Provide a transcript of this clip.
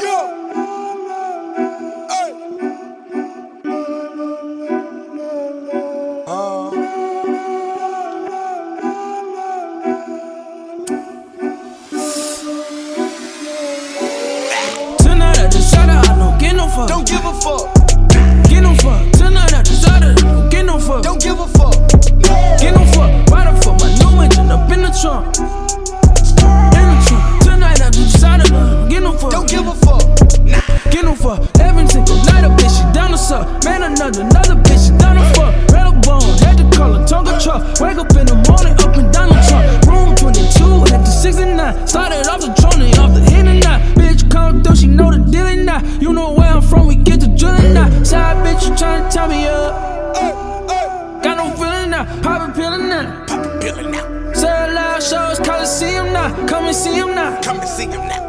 Tonight I decided I don't get no fuck. Don't give a fuck. Get no fuck. Tonight I decided I don't get no fuck. Don't give a fuck. Get no fuck. Ride up for my new engine up in the trunk. In the trunk. Tonight I decided I don't get no fuck. Don't give a fuck. Get no fuck. Every single night a bitch she down to suck. Man, another bitch she down to fuck. Red a bone, had to call a Tonka truck. Wake up in the morning, up and down the truck. Room 22, had the 69. Started off the trolling, off the hit and night. Bitch come through, she know the deal and not. You know where I'm from, we get the drilling now. Side bitch, you tryna tie me up. Got no feeling now, poppin' pillin' now. Pop a pill now. Say it loud, shows, Coliseum now. Come and see him now. Come and see him now.